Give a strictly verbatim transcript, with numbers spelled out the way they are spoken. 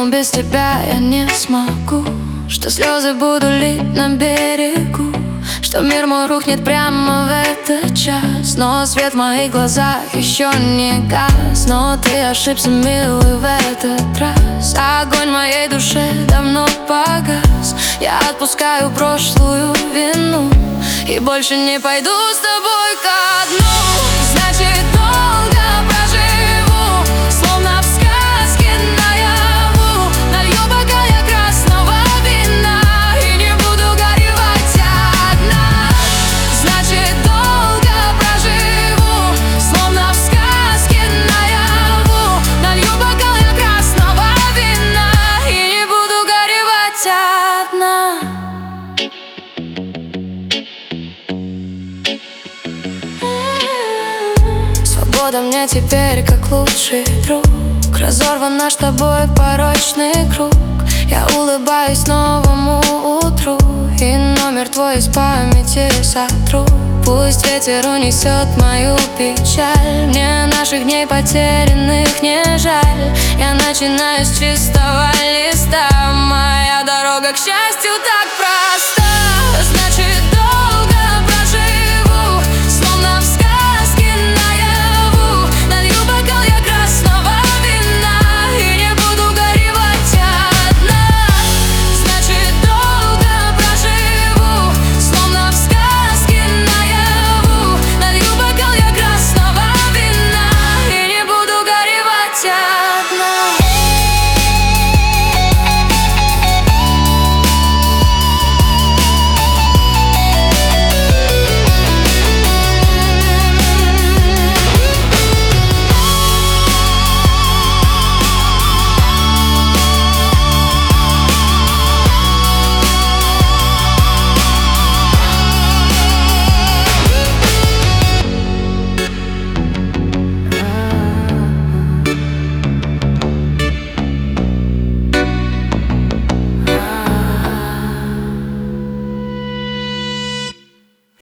без тебя я не смогу, что слезы буду лить на берегу, что мир мой рухнет прямо в этот час. Но свет в моих глазах еще не гас. Но ты ошибся, милый, в этот раз. Огонь в моей душе давно погас. Я отпускаю прошлую вину и больше не пойду с тобой ко дну. Значит, долго проживу, словно в сказке наяву. Налью бокал красного вина и не буду горевать одна. Значит, долго проживу, словно в сказке наяву. Налью бокал красного вина и не буду горевать одна. Свобода мне теперь как лучший друг. Разорван наш с тобой порочный круг. Я улыбаюсь новому утру и номер твой из памяти сотру. Пусть ветер унесет мою печаль, мне наших дней потерянных не жаль. Я начинаю с чистого листа, моя дорога к счастью так